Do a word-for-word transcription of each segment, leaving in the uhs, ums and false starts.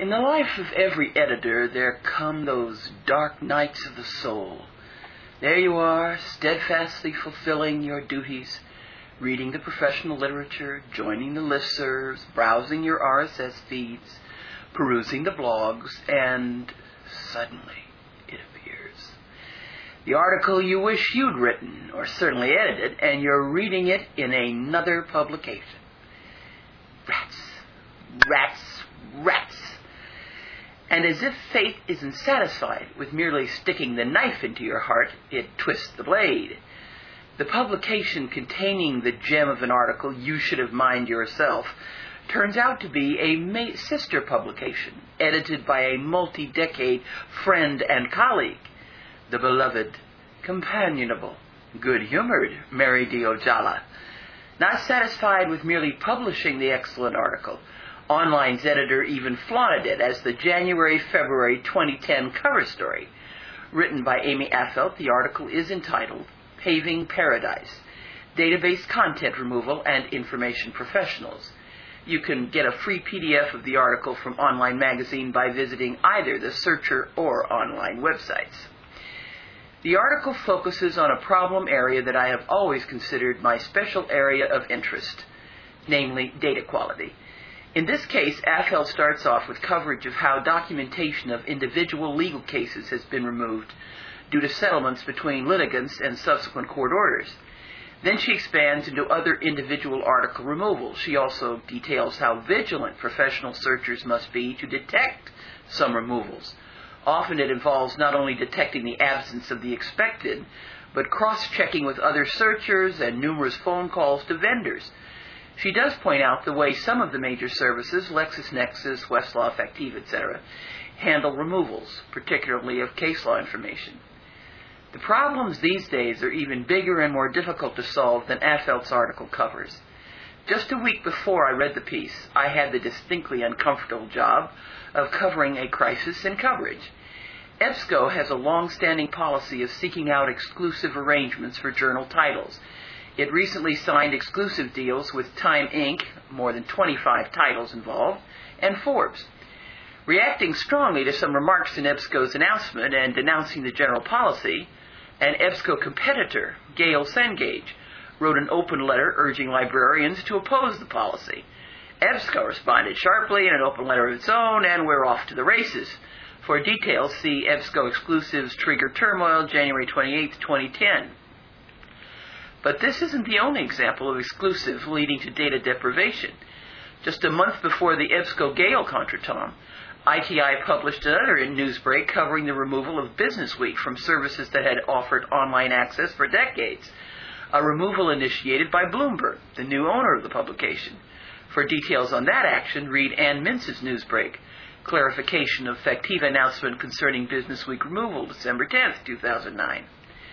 In the life of every editor, there come those dark nights of the soul. There you are, steadfastly fulfilling your duties, reading the professional literature, joining the listservs, browsing your R S S feeds, perusing the blogs, and suddenly it appears. The article you wish you'd written, or certainly edited, and you're reading it in another publication. Rats, rats, rats. And as if fate isn't satisfied with merely sticking the knife into your heart, it twists the blade. The publication containing the gem of an article you should have mined yourself turns out to be a ma- sister publication, edited by a multi-decade friend and colleague, the beloved, companionable, good-humored Mary D. Ojala. Not satisfied with merely publishing the excellent article, Online's editor even flaunted it as the January-February twenty ten cover story. Written by Amy Affelt, the article is entitled Paving Paradise, Database Content Removal and Information Professionals. You can get a free P D F of the article from Online Magazine by visiting either the Searcher or Online websites. The article focuses on a problem area that I have always considered my special area of interest, namely data quality. In this case, Affelt starts off with coverage of how documentation of individual legal cases has been removed due to settlements between litigants and subsequent court orders. Then she expands into other individual article removals. She also details how vigilant professional searchers must be to detect some removals. Often it involves not only detecting the absence of the expected, but cross-checking with other searchers and numerous phone calls to vendors. She does point out the way some of the major services, LexisNexis, Westlaw, Factiva, et cetera, handle removals, particularly of case law information. The problems these days are even bigger and more difficult to solve than Affelt's article covers. Just a week before I read the piece, I had the distinctly uncomfortable job of covering a crisis in coverage. EBSCO has a long-standing policy of seeking out exclusive arrangements for journal titles. It recently signed exclusive deals with Time Incorporated, more than twenty-five titles involved, and Forbes. Reacting strongly to some remarks in EBSCO's announcement and denouncing the general policy, an EBSCO competitor, Gail Cengage, wrote an open letter urging librarians to oppose the policy. EBSCO responded sharply in an open letter of its own, and we're off to the races. For details, see EBSCO Exclusives Trigger Turmoil, January twenty-eighth, twenty ten. But this isn't the only example of exclusive leading to data deprivation. Just a month before the EBSCO-Gale contretemps, I T I published another newsbreak covering the removal of Business Week from services that had offered online access for decades, a removal initiated by Bloomberg, the new owner of the publication. For details on that action, read Ann Mintz's newsbreak, Clarification of Factiva Announcement Concerning Business Week Removal, December tenth, two thousand nine.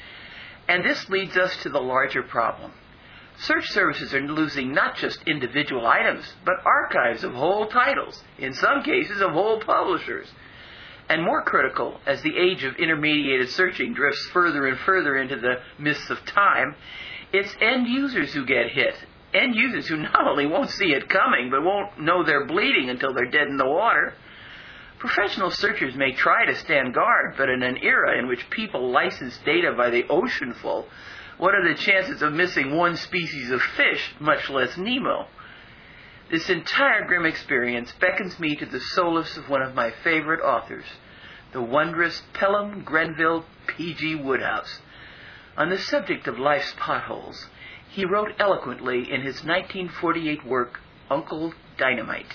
And this leads us to the larger problem. Search services are losing not just individual items, but archives of whole titles, in some cases of whole publishers. And more critical, as the age of intermediated searching drifts further and further into the mists of time, it's end users who get hit. End users who not only won't see it coming, but won't know they're bleeding until they're dead in the water. Professional searchers may try to stand guard, but in an era in which people license data by the oceanful, what are the chances of missing one species of fish, much less Nemo? This entire grim experience beckons me to the solace of one of my favorite authors, the wondrous Pelham Grenville P G Woodhouse. On the subject of life's potholes, he wrote eloquently in his nineteen forty-eight work, Uncle Dynamite.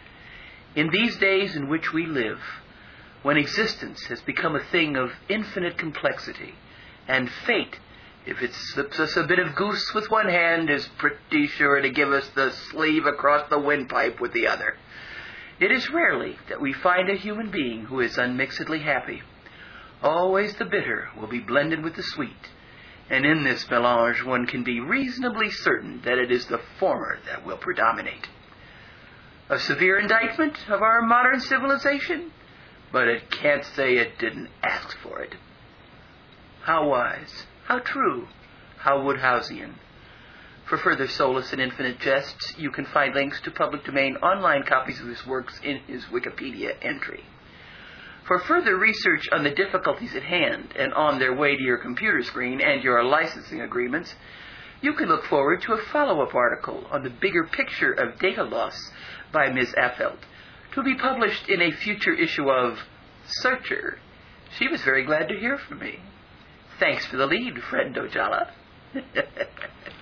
In these days in which we live, when existence has become a thing of infinite complexity, and fate, if it slips us a bit of goose with one hand, is pretty sure to give us the sleeve across the windpipe with the other, it is rarely that we find a human being who is unmixedly happy. Always the bitter will be blended with the sweet, and in this melange one can be reasonably certain that it is the former that will predominate. A severe indictment of our modern civilization, but it can't say it didn't ask for it. How wise, how true, how Woodhouseian. For further solace and infinite jests, you can find links to public domain online copies of his works in his Wikipedia entry. For further research on the difficulties at hand and on their way to your computer screen and your licensing agreements, you can look forward to a follow-up article on the bigger picture of data loss by Miz Affeldt, to be published in a future issue of Searcher. She was very glad to hear from me. Thanks for the lead, friend Ojala.